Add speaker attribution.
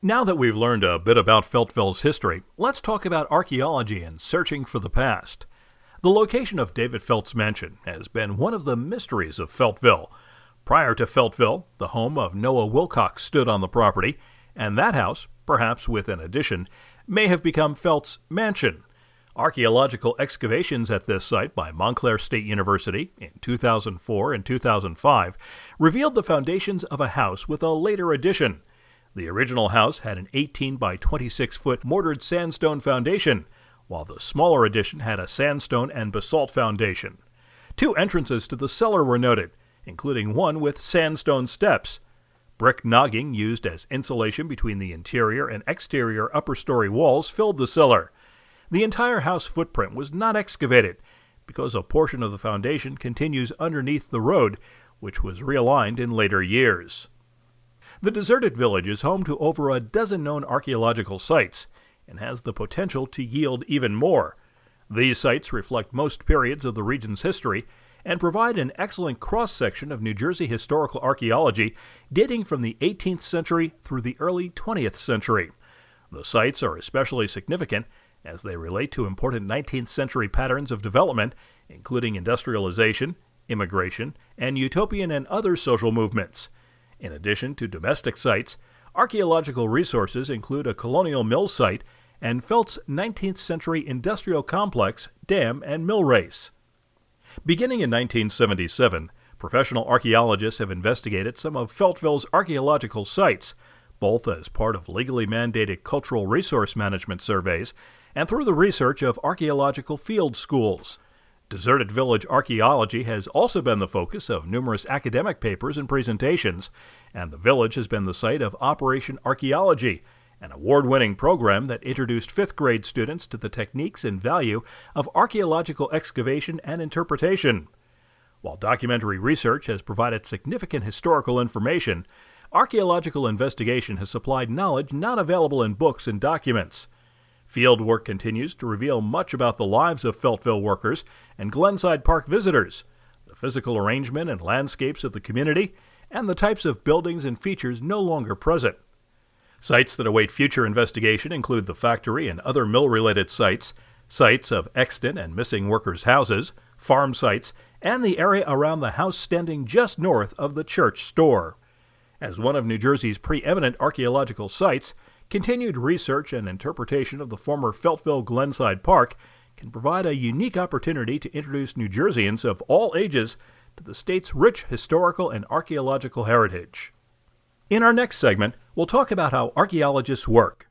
Speaker 1: Now that we've learned a bit about Feltville's history, let's talk about archaeology and searching for the past. The location of David Felt's mansion has been one of the mysteries of Feltville. Prior to Feltville, the home of Noah Wilcox stood on the property, and that house, perhaps with an addition, may have become Felt's mansion. Archaeological excavations at this site by Montclair State University in 2004 and 2005 revealed the foundations of a house with a later addition. The original house had an 18 by 26 foot mortared sandstone foundation, while the smaller addition had a sandstone and basalt foundation. Two entrances to the cellar were noted, including one with sandstone steps. Brick nogging used as insulation between the interior and exterior upper-story walls filled the cellar. The entire house footprint was not excavated, because a portion of the foundation continues underneath the road, which was realigned in later years. The deserted village is home to over a dozen known archaeological sites and has the potential to yield even more. These sites reflect most periods of the region's history and provide an excellent cross-section of New Jersey historical archaeology dating from the 18th century through the early 20th century. The sites are especially significant as they relate to important 19th century patterns of development, including industrialization, immigration, and utopian and other social movements. In addition to domestic sites, archaeological resources include a colonial mill site and Felt's 19th century industrial complex, dam, and mill race. Beginning in 1977, professional archaeologists have investigated some of Feltville's archaeological sites, both as part of legally mandated cultural resource management surveys and through the research of archaeological field schools. Deserted village archaeology has also been the focus of numerous academic papers and presentations, and the village has been the site of Operation Archaeology, an award-winning program that introduced fifth-grade students to the techniques and value of archaeological excavation and interpretation. While documentary research has provided significant historical information, archaeological investigation has supplied knowledge not available in books and documents. Field work continues to reveal much about the lives of Feltville workers and Glenside Park visitors, the physical arrangement and landscapes of the community, and the types of buildings and features no longer present. Sites that await future investigation include the factory and other mill-related sites, sites of extant and missing workers' houses, farm sites, and the area around the house standing just north of the church store. As one of New Jersey's preeminent archaeological sites, continued research and interpretation of the former Feltville Glenside Park can provide a unique opportunity to introduce New Jerseyans of all ages to the state's rich historical and archaeological heritage. In our next segment, we'll talk about how archaeologists work.